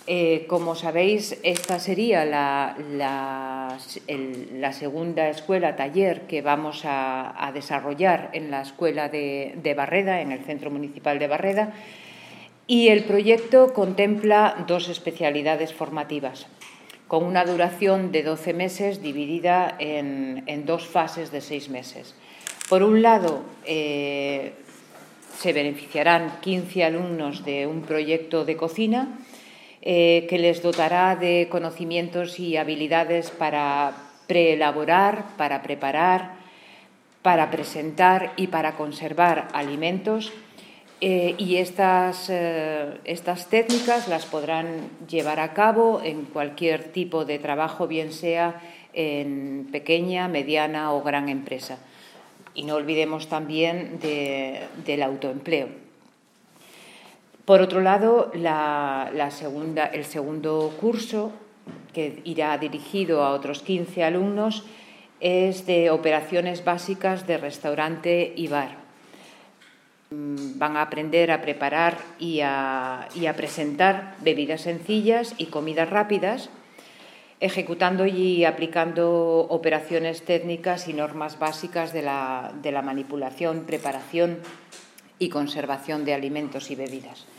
Como sabéis, esta sería la segunda escuela taller que vamos a desarrollar en la escuela de Barreda, en el Centro Municipal de Barreda, y el proyecto contempla 2 especialidades formativas, con una duración de 12 meses dividida en 2 fases de 6 meses. Por un lado, se beneficiarán 15 alumnos de un proyecto de cocina que les dotará de conocimientos y habilidades para preelaborar, para preparar, para presentar y para conservar alimentos. Y estas técnicas las podrán llevar a cabo en cualquier tipo de trabajo, bien sea en pequeña, mediana o gran empresa. Y no olvidemos también del autoempleo. Por otro lado, el segundo curso, que irá dirigido a otros 15 alumnos, es de operaciones básicas de restaurante y bar. Van a aprender a preparar y a presentar bebidas sencillas y comidas rápidas, ejecutando y aplicando operaciones técnicas y normas básicas de la manipulación, preparación y conservación de alimentos y bebidas.